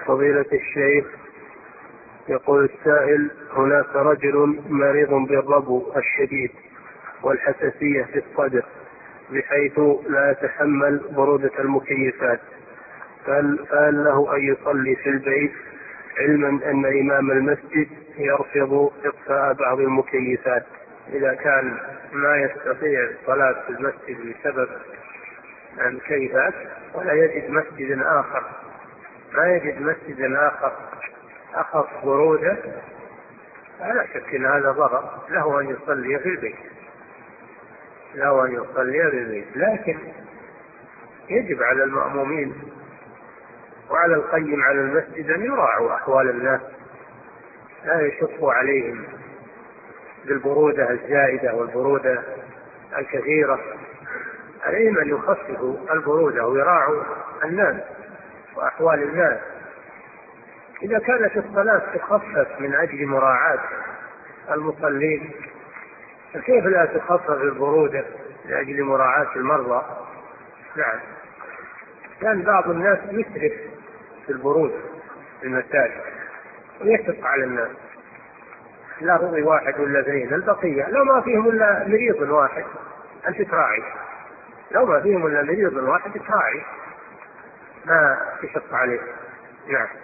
فضيلة الشيخ، يقول السائل: هناك رجل مريض بالربو الشديد والحساسية في الصدر بحيث لا يتحمل برودة المكيفات، فهل له أن يصلي في البيت، علما أن إمام المسجد يرفض إطفاء بعض المكيفات؟ إذا كان ما يستطيع الصلاة في المسجد بسبب المكيفات ولا يجد مسجد آخر، أخف برودة، فلا شك أن هذا ضرر، له أن يصلي في البيت. لكن يجب على المأمومين وعلى القيم على المسجد أن يراعوا أحوال الناس، لا يشقوا عليهم بالبرودة الزائدة والبرودة الكثيرة، عليهم أن يخففوا البرودة ويراعوا الناس وأحوال الناس. إذا كانت الصلاة تخفف من أجل مراعاة المصلين، فكيف لا تخفف البرودة لأجل مراعاة المرضى؟ نعم، كان بعض الناس يسرف في البرودة في المساجد ويشق على الناس، لا رضي واحد ولا اثنين، البقية لو ما فيهم إلا مريض واحد أنت تراعي، ما تراعي، ما تشق عليه. نعم.